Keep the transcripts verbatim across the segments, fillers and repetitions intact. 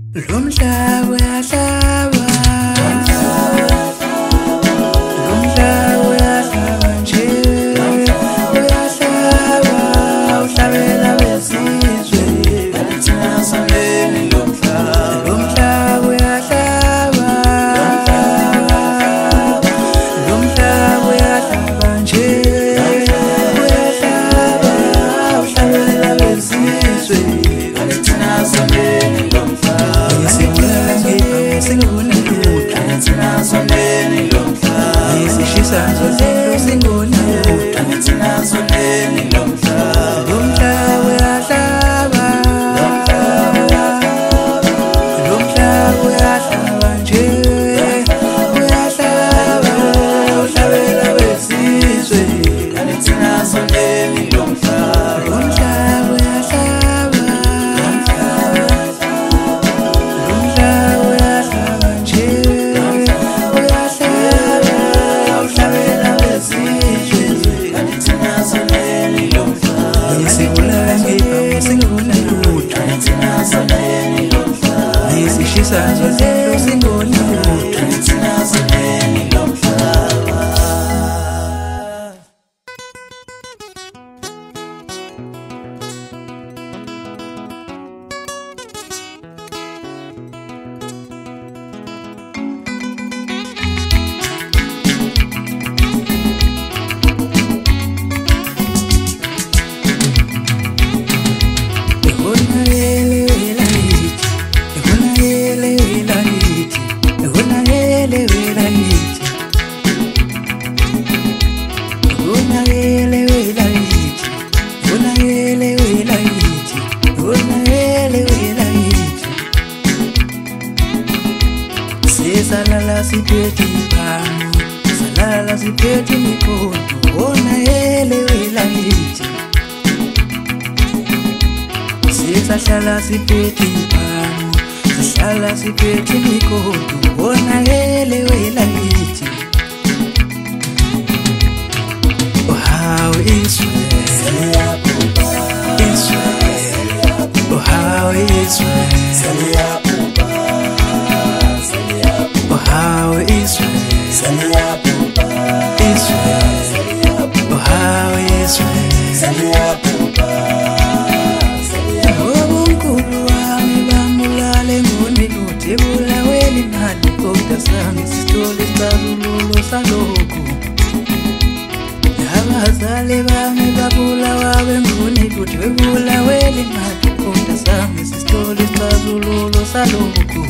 Lomhlaba uyahlaba, lomhlaba uyahlaba nje, uyahlaba uhlabela besizwe, thina sonke lomhlaba. Lomhlaba uyahlaba, lomhlaba uyahlaba nje, uyahlaba uhlabela besizwe, thina sonke salala sipeti pano, salala sipeti mikono, ona ele wela ngithi. Sisahlala sipeti pano, sihlala sipeti mikono, ona ele wela ngithi. Oh how Israel, Israel, oh how Israel. How Israel, Israel, oh how Israel. Oh mkulu wami bamulale ngoni utebula weli nani koda sami sitole sabululo saloko. Abazali bami babula wawe ngoni utebula weli nani koda sami sitole sabululo saloko.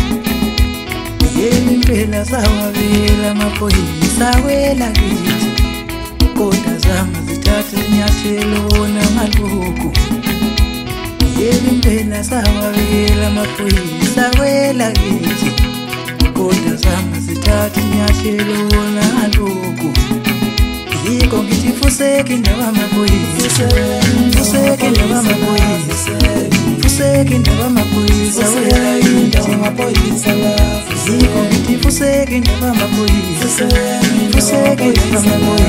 Yemi mpela sawabela maphoyisa wela kithi, kodwa zama zithathe inyathelo namaloko. Yemi mpela sawabela maphoyisa wela kithi, kodwa zama zithathe inyathelo namaloko. Yiko ngithi fuseke ndaba maphoyisa, fuseke ndaba maphoyisa, fuseke ndaba maphoyisa wela kithi maphoyisa la. Yiko ngithi fuseke ndaba maphoyisa, fuseke ndaba maphoyisa.